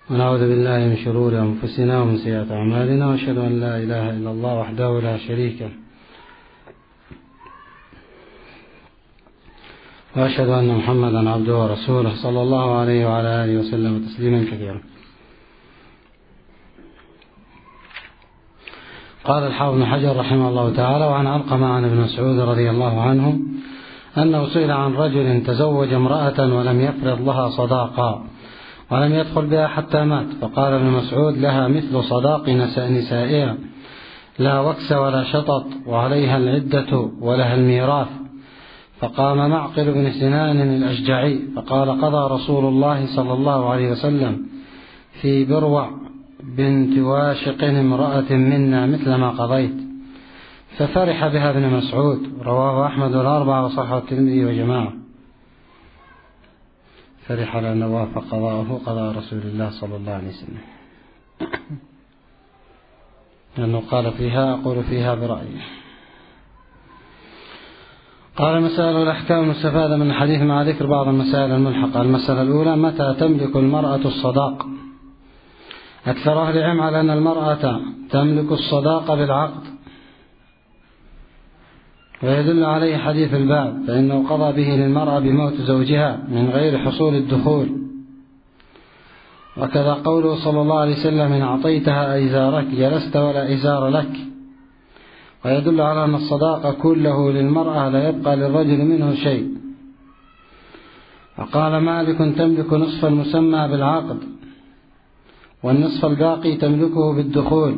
ونعوذ بالله من شرور أنفسنا ومن سيئات أعمالنا، وأشهد أن لا إله إلا الله وحده لا شريك له، وأشهد أن محمدا عبده ورسوله صلى الله عليه وعلى آله وسلم تسليما كثيرا. قال الحافظ بن حجر رحمه الله تعالى: وعن علقمة عن ابن مسعود رضي الله عنه أنه سئل عن رجل تزوج امرأة ولم يفرض لها صداقا ولم يدخل بها حتى مات، فقال ابن مسعود: لها مثل صداق نسائها، لا وكس ولا شطط، وعليها العدة ولها الميراث. فقام معقل بن سنان الأشجعي فقال: قضى رسول الله صلى الله عليه وسلم في بروع بنت واشق امرأة منا مثل ما قضيت، ففرح بها ابن مسعود. رواه أحمد والأربعة وصححه الترمذي وجماعة. فرح لأنه وافق قضاءه قضاء رسول الله صلى الله عليه وسلم، لأنه قال فيها: أقول فيها برأيي. قال: مسائل الأحكام المستفادة من الحديث مع ذكر بعض المسائل الملحقة. المسألة الأولى: متى تملك المرأة الصداق؟ أكثر أهل العلم على أن المرأة تملك الصداق بالعقد، ويدل عليه حديث الباب، فإنه قضى به للمرأة بموت زوجها من غير حصول الدخول، وكذا قوله صلى الله عليه وسلم: إن أعطيتها إزارك جلست ولا إزار لك. ويدل على أن الصداق كله للمرأة لا يبقى للرجل منه شيء. وقال مالك: تملك نصف المسمى بالعقد، والنصف الباقي تملكه بالدخول،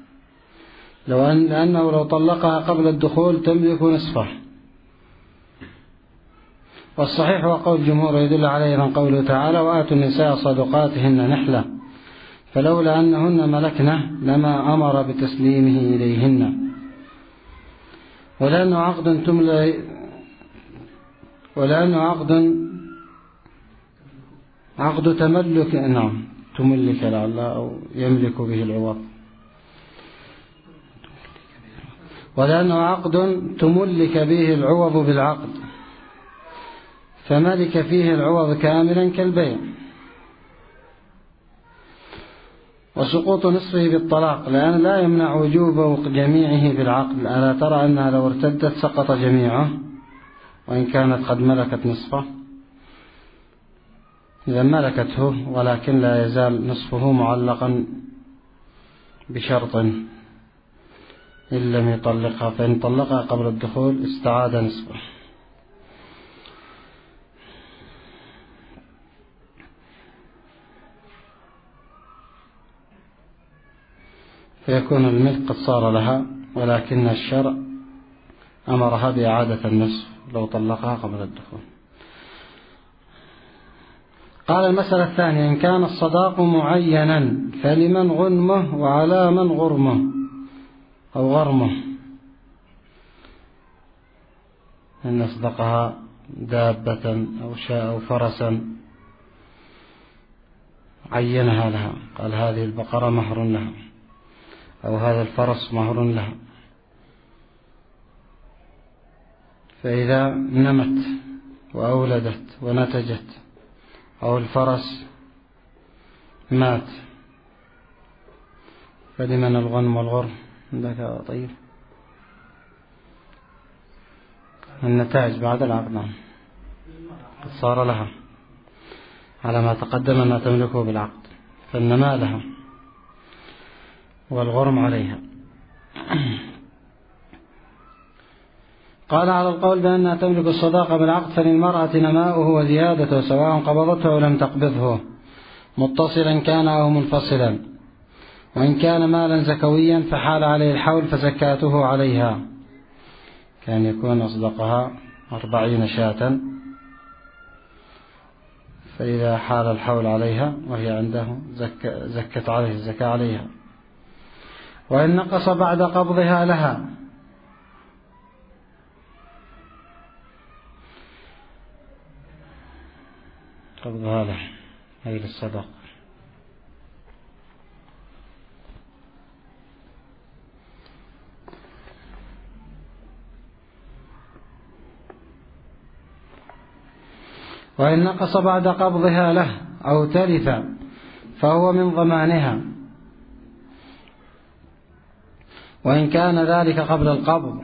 لأنه لو طلقها قبل الدخول تملك نصفه. والصحيح وقول الجمهور يدل عليه من قوله تعالى: وآتوا النساء صدقاتهن نحلة، فلولا أنهن ملكنه لما أمر بتسليمه إليهن. ولأنه عقد تملك، تملك لعل أو يملك به العوض، ولأنه عقد تملك به العوض بالعقد، فملك فيه العوض كاملا كالبيع. وسقوط نصفه بالطلاق، لأن لا يمنع وجوب جميعه بالعقد. ألا ترى أنها لو ارتدت سقط جميعه وإن كانت قد ملكت نصفه؟ إذا ملكته، ولكن لا يزال نصفه معلقا بشرط: إن لم يطلقها، فإن طلقها قبل الدخول استعاد نصفه. فيكون الملك قد صار لها، ولكن الشرع أمرها بإعادة النصف لو طلقها قبل الدخول. قال: المسألة الثانية: إن كان الصداق معينا فلمن غنمه وعلى من غرمه أو غرمه؟ إن أصدقها دابة أو شاء أو فرسا عينها لها، قال: هذه البقرة مهر لها، أو هذا الفرس مهر لها. فإذا نمت وأولدت ونتجت، أو الفرس مات، فلمن الغنم والغرم؟ عندك طيب النتائج بعد العقد قد صار لها على ما تقدم أنها تملكه بالعقد، فالنماء لها والغرم عليها. قال: على القول بأنها تملك الصداقة بالعقد، فللمرأة نماؤه وزيادته سواء قبضته أو لم تقبضه، متصلا كان أو منفصلا. وإن كان مالا زكويا فحال عليه الحول فزكاته عليها، كان يكون أصدقها 40 شاة، فإذا حال الحول عليها وهي عنده زكت عليه الزكاة عليها. وإن نقص بعد قبضها لها، قبضها له أي للصدق. وإن نقص بعد قبضها له أو تلف فهو من ضمانها، وإن كان ذلك قبل القبض.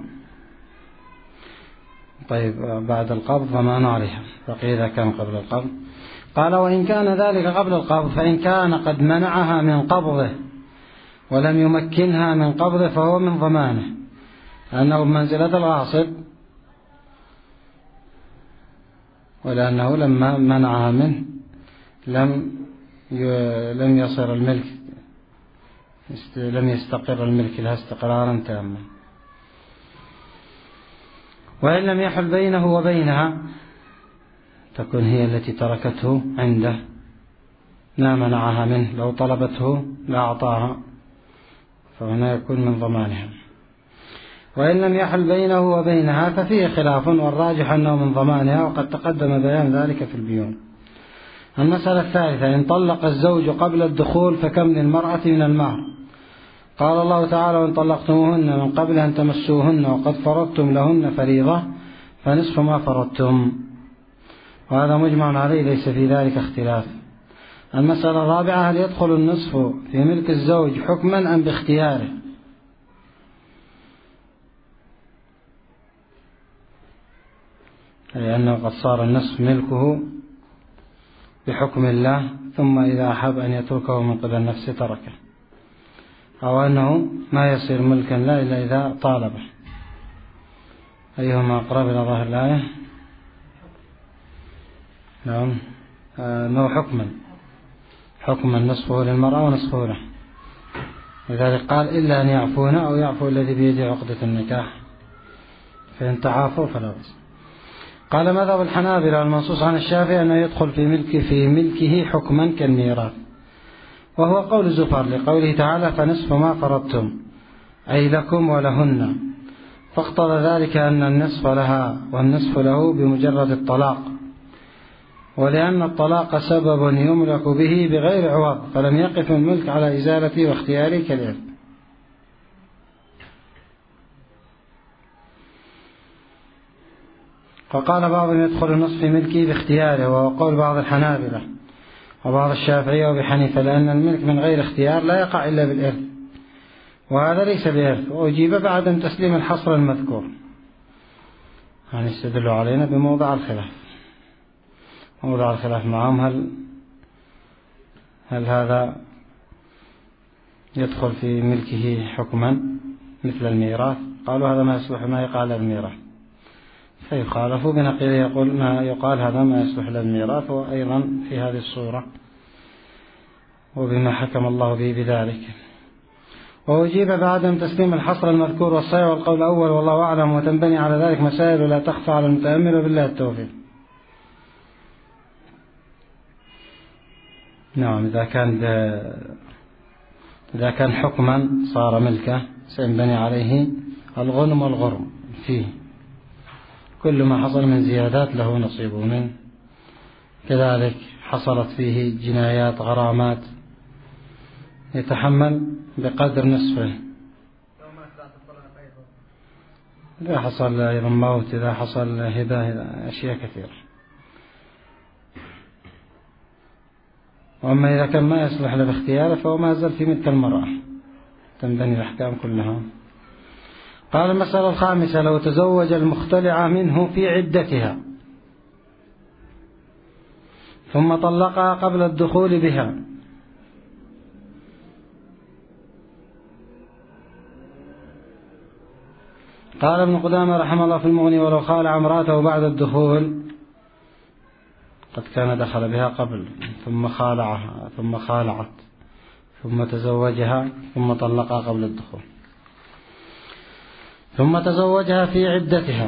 طيب بعد القبض فما نعرفها، بقي إذا كان قبل القبض. قال وإن كان ذلك قبل القبض، فإن كان قد منعها من قبضه ولم يمكنها من قبضه فهو من ضمانه، لأنه بمنزلة الغاصب، ولأنه لما منعها منه لم يصير الملك، لم يستقر الملك لها استقرارا تاما. وإن لم يحل بينه وبينها، تكون هي التي تركته عنده، لا منعها منه، لو طلبته لا أعطاها، فهنا يكون من ضمانها. وإن لم يحل بينه وبينها ففيه خلاف، والراجح أنه من ضمانها، وقد تقدم بيان ذلك في البيون. المسألة الثالثة: إن طلق الزوج قبل الدخول فكم للمرأة من المهر؟ قال الله تعالى: وإن طلقتموهن من قبل أن تمسوهن وقد فرضتم لهن فريضة فنصف ما فرضتم، وهذا مجمع عليه ليس في ذلك اختلاف. المسألة الرابعة: هل يدخل النصف في ملك الزوج حكما أم باختياره؟ لأنه قد صار النصف ملكه بحكم الله، ثم إذا أحب أن يتركه من قبل نفسه تركه، أو أنه ما يصير ملكا لا إلا إذا طالبه. أيهما أقرب إلى ظاهر الآية؟ نعم، أنه حكما نصفه للمرأة ونصفه له، لذلك قال: إلا أن يعفون أو يعفو الذي بيده عقدة النكاح، فإن تعافوا فلا بأس. قال: مذهب الحنابلة المنصوص عن الشافعي أنه يدخل في ملكه حكما كالميراث، وهو قول زفر لقوله تعالى: فنصف ما فرضتم، أي لكم ولهن، فاقتضى ذلك أن النصف لها والنصف له بمجرد الطلاق، ولأن الطلاق سبب يملك به بغير عوض، فلم يقف الملك على إزالته واختياره كالإرث. فقال بعضهم يدخل النصف في ملكه باختياره، وهو قول بعض الحنابلة وبعض الشافعية وأبي حنيفة، لأن الملك من غير اختيار لا يقع إلا بالإرث، وهذا ليس بإرث. وأجيب بعدم تسليم الحصر المذكور، يعني يستدل علينا بموضع الخلاف. موضع الخلاف معهم: هل هذا يدخل في ملكه حكما مثل الميراث؟ قالوا هذا ما يصلح ما يقال للميراث، فيخالفوا بنقيل يقول ما يقال هذا ما يصلح للميراث، وأيضا في هذه الصورة وبما حكم الله به بذلك. وأجيب بعدم تسليم الحصر المذكور والصحيح والقول الأول والله أعلم، وتنبني على ذلك مسائل لا تخفى على المتأمل، وبالله التوفيق. نعم، إذا كان حكما صار ملكه سينبني عليه الغنم والغرم فيه، كل ما حصل من زيادات له نصيب منه، كذلك حصلت فيه جنايات غرامات يتحمل بقدر نصفه، إذا حصل أيضا موت، إذا حصل هبة، أشياء كثيرة. وأما إذا كان ما يصلح له باختياره فهو ما زال في ملك المرأة، تنبني الأحكام كلها. قال: المسألة الخامسة: لو تزوج المختلعة منه في عدتها ثم طلقها قبل الدخول بها، قال ابن قدامة رحمه الله في المغني: ولو خالع امرأته بعد الدخول، قد كان دخل بها قبل ثم خالعها ثم خالعت ثم تزوجها ثم طلقها قبل الدخول، ثم تزوجها في عدتها،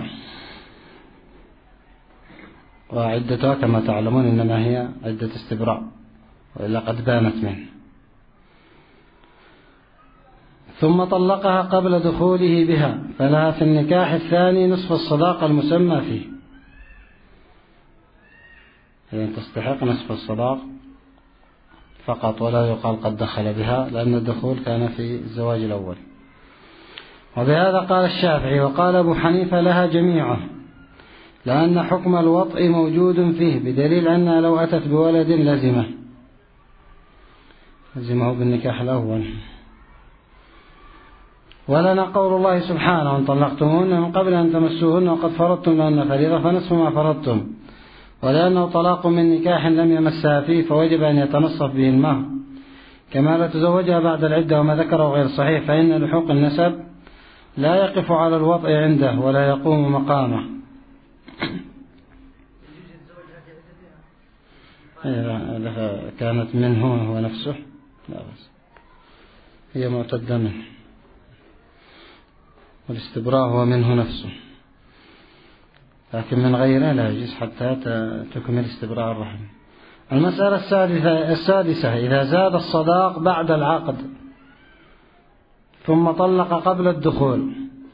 وعدتها كما تعلمون إنما هي عدة استبراء، وإلا قد بانت منه، ثم طلقها قبل دخوله بها، فلها في النكاح الثاني نصف الصداق المسمى فيه، يعني تستحق نصف الصداق فقط، ولا يقال قد دخل بها، لأن الدخول كان في الزواج الأول. وبهذا قال الشافعي، وقال أبو حنيفة: لها جميعه، لأن حكم الوطء موجود فيه، بدليل أنها لو أتت بولد لزمه. لزمه بالنكاح الأول. ولنا قول الله سبحانه: وإن طلقتموهن من قبل أن تمسوهن وقد فرضتم لهن فريضة فنصف ما فرضتم. ولأنه طلاق من نكاح لم يمسها فيه فوجب أن يتنصف به المهر، كما لا تزوجها بعد العدة، وما ذكره غير صحيح، فإن لحوق النسب لا يقف على الوطء عنده ولا يقوم مقامه. إذا كانت منه هو نفسه لا بس، هي معتدة منه، والاستبراء هو منه نفسه، لكن من غيره لا يجوز حتى تكمل استبراء الرحم. المسألة السادسة: إذا زاد الصداق بعد العقد ثم طلق قبل الدخول،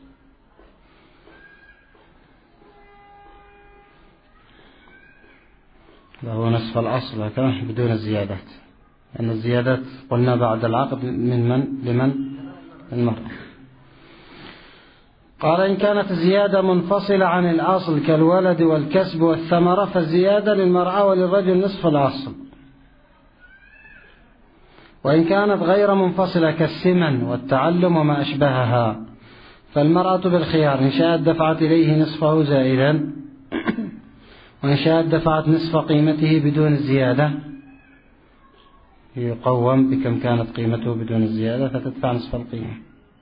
له نصف الأصل هكذا بدون الزيادات، لأن الزيادات قلنا بعد العقد لمن؟ المرأة. قال: إن كانت الزيادة منفصلة عن الأصل كالولد والكسب والثمرة فالزيادة للمرأة وللرجل نصف الأصل. وإن كانت غير منفصلة كالسمن والتعلم وما أشبهها فالمرأة بالخيار، إن شاءت دفعت إليه نصفه زائدا، وإن شاءت دفعت نصف قيمته بدون الزيادة، يقوم بكم كانت قيمته بدون الزيادة فتدفع نصف القيمة.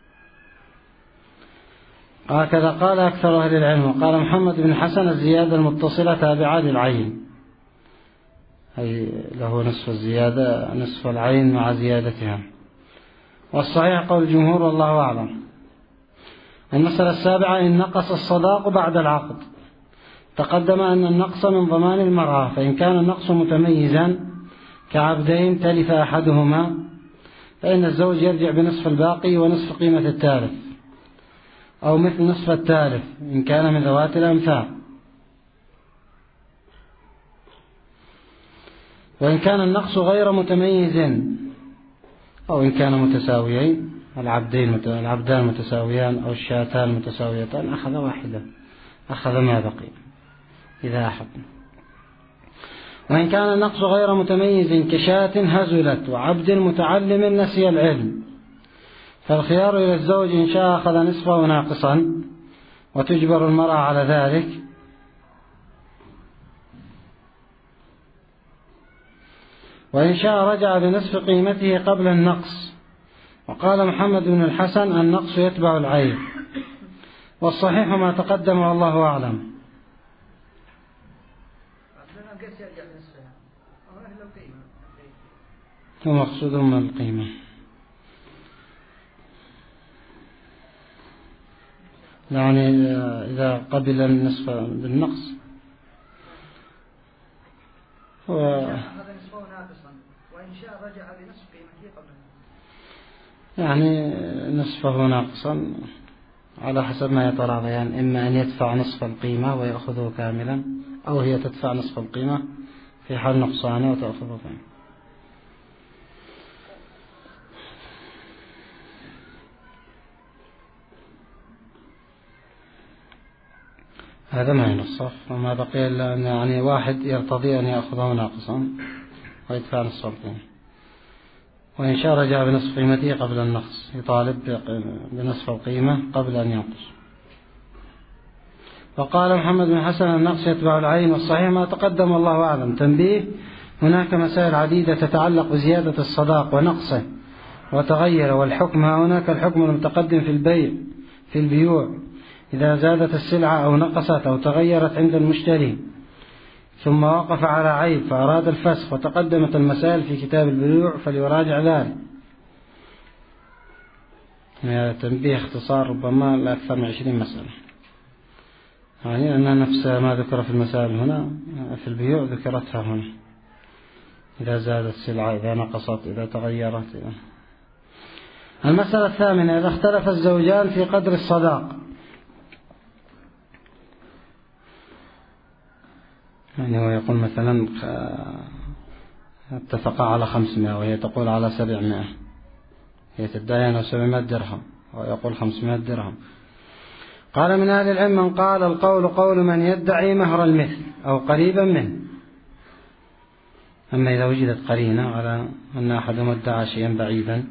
هكذا قال أكثر أهل العلم. قال محمد بن حسن: الزيادة المتصلة تابعة للعين، أي له نصف الزيادة نصف العين مع زيادتها. والصحيح قول الجمهور والله أعلم. المسألة السابعة: إن نقص الصداق بعد العقد. تقدم أن النقص من ضمان المرأة، فإن كان النقص متميزا كعبدين تلف أحدهما فإن الزوج يرجع بنصف الباقي ونصف قيمة التالف، أو مثل نصف التالف إن كان من ذوات الأمثال. وإن كان النقص غير متميز أو إن كان متساويين، العبدان متساويان أو الشاتان متساويتان، أخذ واحدة، أخذ ما بقي إذا أحب. وإن كان النقص غير متميز كشاة هزلت وعبد متعلم نسي العلم فالخيار إلى الزوج، إن شاء أخذ نصفه ناقصا وتجبر المرأة على ذلك، وإن شاء رجع بنصف قيمته قبل النقص. وقال محمد بن الحسن: النقص يتبع العيب، والصحيح ما تقدم والله أعلم. ومقصودهم القيمة، يعني إذا قبل النصف بالنقص يعني نصفه ناقصا على حسب ما يتراضيان، يعني إما أن يدفع نصف القيمة ويأخذه كاملا، أو هي تدفع نصف القيمة في حال نقصانه وتأخذه كاملا. هذا ما ينصف، وما بقي إلا أن يعني واحد يرتضي أن يأخذه ناقصا ويدفع نصف القيمة، وإن شاء رجع بنصف قيمته قبل النقص، يطالب بنصف القيمة قبل أن ينقص. وقال محمد بن حسن: النقص يتبع العين، والصحيح ما تقدم والله أعلم. تنبيه: هناك مسائل عديدة تتعلق بزيادة الصداق ونقصه وتغير، والحكم هناك الحكم المتقدم في البيوع إذا زادت السلعة أو نقصت أو تغيرت عند المشتري ثم وقف على عيب فأراد الفسخ، وتقدمت المسائل في كتاب البيوع فليراجع ذلك. تنبيه اختصار ربما لا أكثر من 20 مسألة، يعني أن نفس ما ذكر في المسائل هنا في البيوع ذكرتها هنا، إذا زادت السلعة، إذا نقصت، إذا تغيرت. المسألة الثامنة: إذا اختلف الزوجان في قدر الصداق، يعني هو يقول مثلا اتفقا على 500 وهي تقول على 700، هي تدعي أنه 700 درهم ويقول 500 درهم. قال من أهل العلم من قال: القول قول من يدعي مهر المثل أو قريبا منه، أما إذا وجدت قرينة على أن أحدهم ادعى شيئا بعيدا،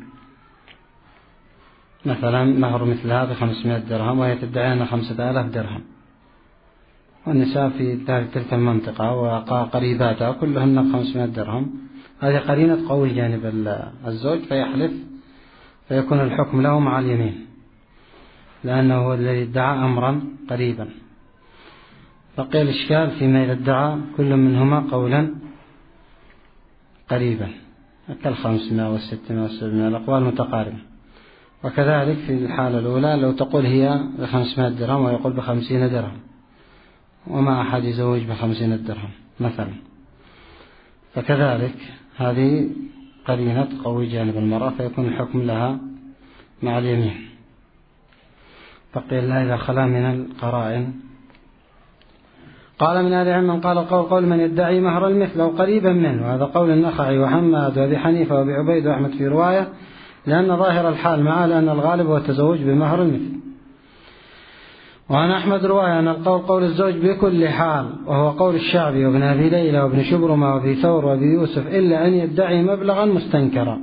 مثلا مهر مثل هذا 500 درهم وهي تدعي أنها 5000 درهم، والنساء في تلك المنطقة وقريباتها كلهن 500 درهم، هذه قرينة تقوي جانب الزوج فيحلف فيكون الحكم له مع اليمين، لأنه هو الذي ادعى أمرا قريبا. بقي الإشكال فيما إذا ادعى كل منهما قولا قريبا كال500 وال600 وال700 الأقوال متقاربة. وكذلك في الحالة الأولى لو تقول هي ب500 درهم ويقول ب50 درهم وما أحد يزوج ب50 درهم مثلا، فكذلك هذه قرينة تقوي جانب المرأة فيكون الحكم لها مع اليمين. بقي الله إذا خلا من القرائن. قال من أهل العلم من قال القول قول من يدعي مهر المثل أو قريبا منه، وهذا قول النخعي وحماد وأبي حنيفة وأبي عبيد وأحمد في رواية، لأن ظاهر الحال معه لأن الغالب هو التزوج بمهر المثل. وعن أحمد رواية أن القول قول الزوج بكل حال، وهو قول الشعبي وابن أبي ليلى وابن شبرمة وابي ثور وابي يوسف، إلا أن يدعي مبلغا مستنكرا.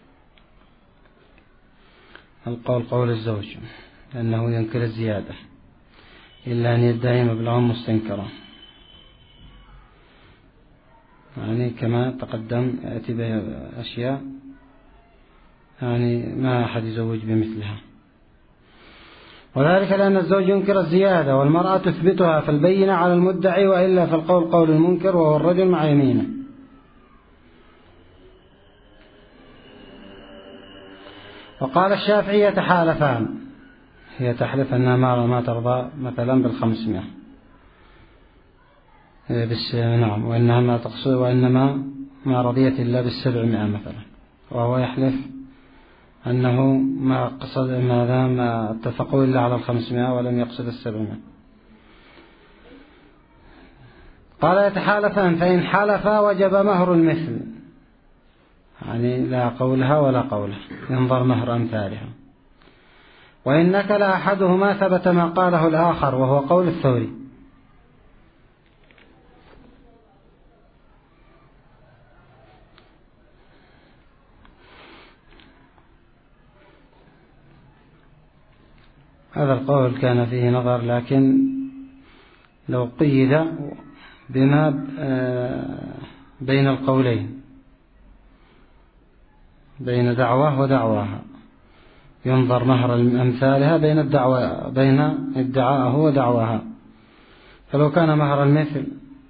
القول قول الزوج لأنه ينكر الزيادة، إلا أن يدعي مبلغا مستنكرا، يعني كما تقدم يأتي بأشياء يعني ما أحد يزوج بمثلها. وذلك لأن الزوج ينكر الزيادة والمرأة تثبتها فالبينة على المدعي، وإلا فالقول قول المنكر وهو الرجل مع يمينه. وقال الشافعي يتحالفان، هي تحلف أنها ما ترضى مثلا بال500 نعم، وإنها ما تقصد وإنما ما رضيت إلا بال700 مثلا، وهو يحلف أنه ما قصد ماذا ما اتفقوا إلا على 500 ولم يقصد 700. قال يتحالفان فإن حلفا وجب مهر المثل، يعني لا قولها ولا قوله، ينظر مهر أمثالها. وإن نكل أحدهما ثبت ما قاله الآخر، وهو قول الثوري. هذا القول كان فيه نظر، لكن لو قيد بما بين القولين، بين دعواه ودعواها، ينظر مهر أمثالها بين ادعاءه ودعواها. فلو كان مهر المثل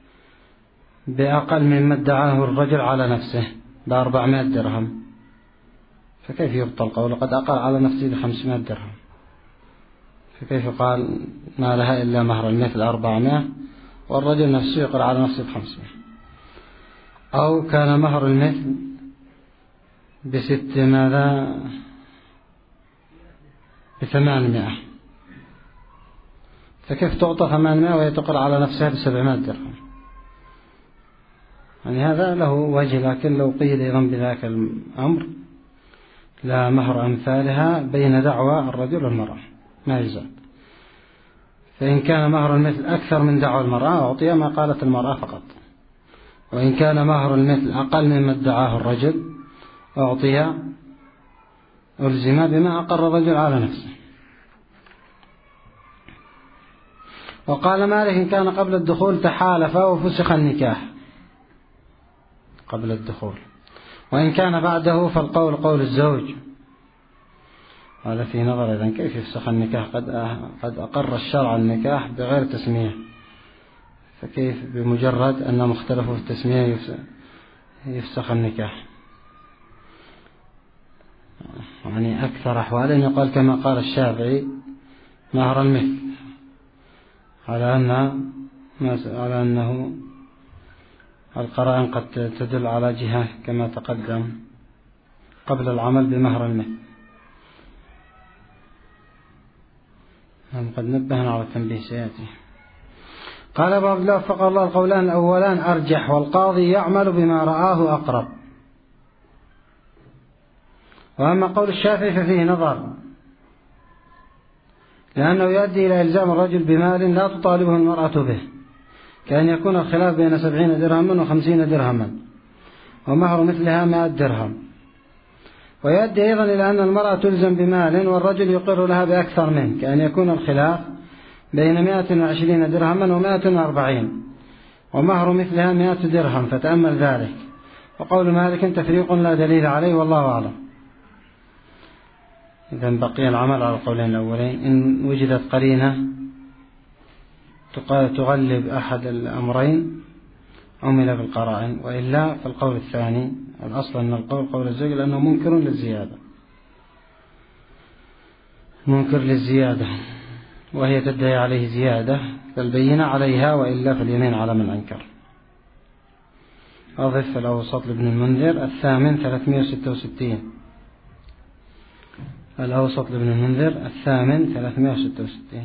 بأقل مما ادعاه الرجل على نفسه ب400 درهم، فكيف يبطل قوله قد أقل على نفسه ب500 درهم؟ فكيف قال ما لها إلا مهر المثل 400 والرجل نفسه يقول على نفسه ب500؟ أو كان مهر المثل ب800، فكيف تعطى 800 وهي تقول على نفسها ب700 درهم؟ يعني هذا له وجه، لكن لو قيل أيضا بذاك الأمر لا مهر أمثالها بين دعوى الرجل والمرأة ما يزال. فإن كان مهر المثل أكثر من دعوى المرأة أعطي ما قالت المرأة فقط، وإن كان مهر المثل أقل مما ادعاه الرجل أعطي ألزم بما أقر الرجل على نفسه. وقال مالك إن كان قبل الدخول تحالف وفسخ النكاح قبل الدخول، وإن كان بعده فالقول قول الزوج. هذا في نظر إذن كيف يفسخ النكاح؟ قد أقر الشرع النكاح بغير تسمية، فكيف بمجرد أنهم اختلفوا في التسمية يفسخ النكاح؟ يعني أكثر أحواله يقال كما قال الشافعي مهر المثل، على أنه القرائن قد تدل على جهة كما تقدم قبل العمل بمهر المثل. قد نبهنا على التنبيه سيأتي. قال أبو عبد الله وفق الله القولان الأولان أرجح، والقاضي يعمل بما رآه أقرب. وأما قول الشافعي ففيه نظر، لأنه يؤدي إلى إلزام الرجل بمال لا تطالبه المرأة به، كأن يكون الخلاف بين 70 درهما و50 درهما، ومهر مثلها 100 درهم. ويؤدي أيضا إلى أن المرأة تلزم بمال والرجل يقر لها بأكثر منه، كأن يكون الخلاف بين 120 درهما و140، ومهر مثلها 100 درهم، فتأمل ذلك. وقول مالك تفريق لا دليل عليه، والله أعلم. إذن بقي العمل على القولين الأولين. إن وجدت قرينة تغلب أحد الأمرين عمل بالقرائن، وإلا فالقول الثاني الأصل أن القول قول الزوج، لأنه منكر للزيادة، منكر للزيادة، وهي تدعي عليه زيادة، فالبينة عليها، وإلا فاليمين على من أنكر. أضف الأوسط لابن المنذر الثامن 366. الأوسط لابن المنذر الثامن 366.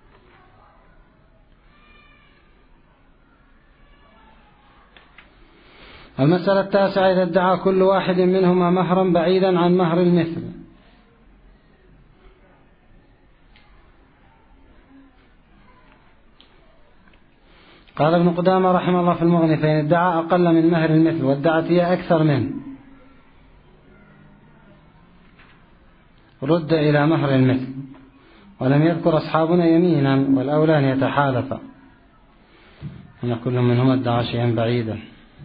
المسألة التاسعة: إذا ادعى كل واحد منهما مهرا بعيدا عن مهر المثل. قال ابن قدامة رحمه الله في المغني: فإن ادعى أقل من مهر المثل وادعت هي أكثر منه رد إلى مهر المثل. ولم يذكر أصحابنا يمينا، والأولى أن يتحالفا، أن كل منهما ادعى شيئا بعيدا.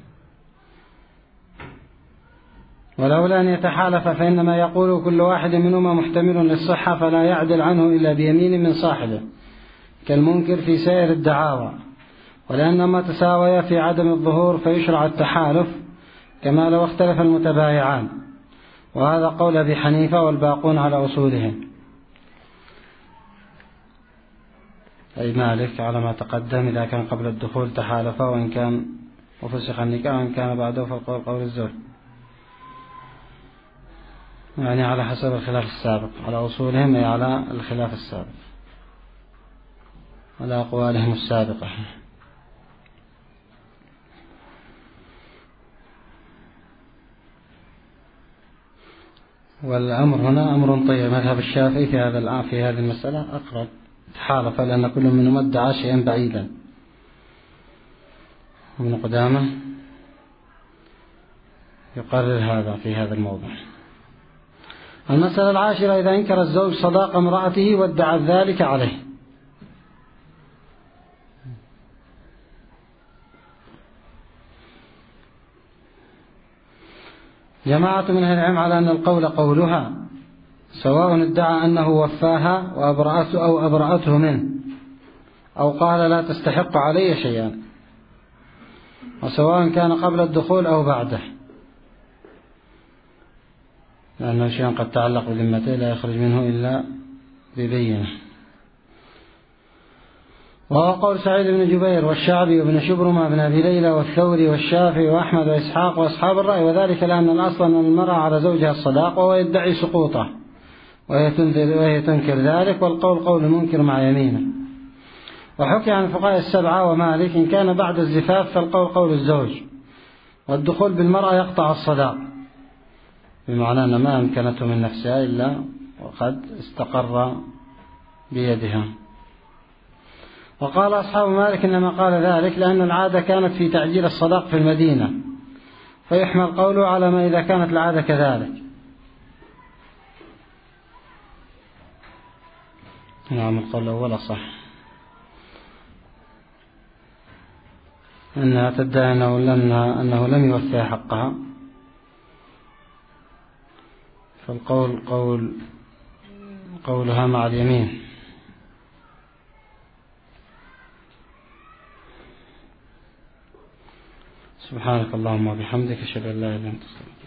والأولى أن يتحالف، فإنما يقول كل واحد منهما محتمل للصحة، فلا يعدل عنه إلا بيمين من صاحبه، كالمنكر في سائر الدعاوى. ولأنما تساويا في عدم الظهور فيشرع التحالف، كما لو اختلف المتبايعان. وهذا قول أبي حنيفة والباقون على أصولهم، أي مالك على ما تقدم. إذا كان قبل الدخول تحالف، وإن كان وفسخ النكاح، وإن كان بعده فالقول قول الزوج، يعني على حسب الخلاف السابق على أصولهم، أي على الخلاف السابق، على أقوالهم السابقة. والأمر هنا أمر طيب. مذهب الشافعي في هذه المسألة أقرب، تحالف، لأن كل منهم ادعى شيئا بعيدا. ابن قدامة يقرر هذا في هذا الموضوع. المسألة العاشرة: إذا انكر الزوج صداق امرأته وادعى ذلك عليه. جماعة من أهل العلم على أن القول قولها، سواء ادعى أنه وفاها وأبرأته أو أبرأته منه، أو قال لا تستحق علي شيئا، وسواء كان قبل الدخول أو بعده، لأنه شيء قد تعلق بذمته لا يخرج منه إلا ببينه. وهو قول سعيد بن جبير والشعبي وابن شبرمة بن أبي ليلى والثوري والشافعي وأحمد وإسحاق وأصحاب الرأي. وذلك لأن الأصل أن المرأة على زوجها الصداق، وهو يدعي سقوطه وهي تنكر ذلك، والقول قول منكر مع يمينه. وحكي عن الفقهاء السبعة ومالك إن كان بعد الزفاف فالقول قول الزوج، والدخول بالمرأة يقطع الصداق، بمعنى أن ما أمكنته من نفسها إلا وقد استقر بيدها. وقال أصحاب مالك إنما قال ذلك لأن العادة كانت في تعجيل الصداق في المدينة، فيحمل قوله على ما إذا كانت العادة كذلك. نعم، القول الأول صح، أنها تدعي أنه لم يوفي حقها، فالقول قولها مع اليمين. سبحانك اللهم وبحمدك، أشهد أن لا إله إلا أنت.